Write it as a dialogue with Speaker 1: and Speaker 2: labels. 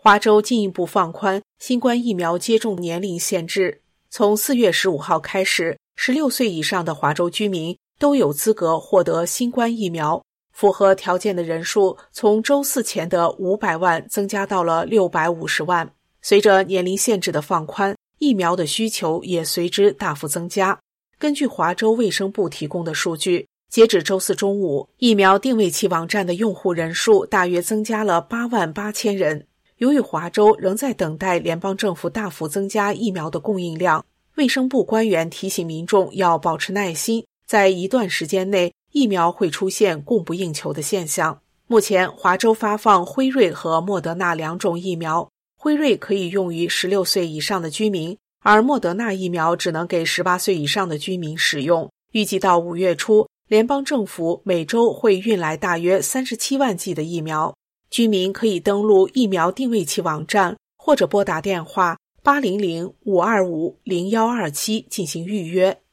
Speaker 1: 华州进一步放宽新冠疫苗接种年龄限制，从4月15号开始，16岁以上的华州居民都有资格获得新冠疫苗，符合条件的人数从周4前的500万增加到了650万。随着年龄限制的放宽，疫苗的需求也随之大幅增加。根据华州卫生部提供的数据，截止周4中午，疫苗定位器网站的用户人数大约增加了8万8千人。由于华州仍在等待联邦政府大幅增加疫苗的供应量，卫生部官员提醒民众要保持耐心，在一段时间内，疫苗会出现供不应求的现象。目前，华州发放辉瑞和莫德纳2种疫苗，辉瑞可以用于16岁以上的居民，而莫德纳疫苗只能给18岁以上的居民使用。预计到5月初，联邦政府每周会运来大约37万剂的疫苗。居民可以登录疫苗定位器网站，或者拨打电话800-525-0127进行预约。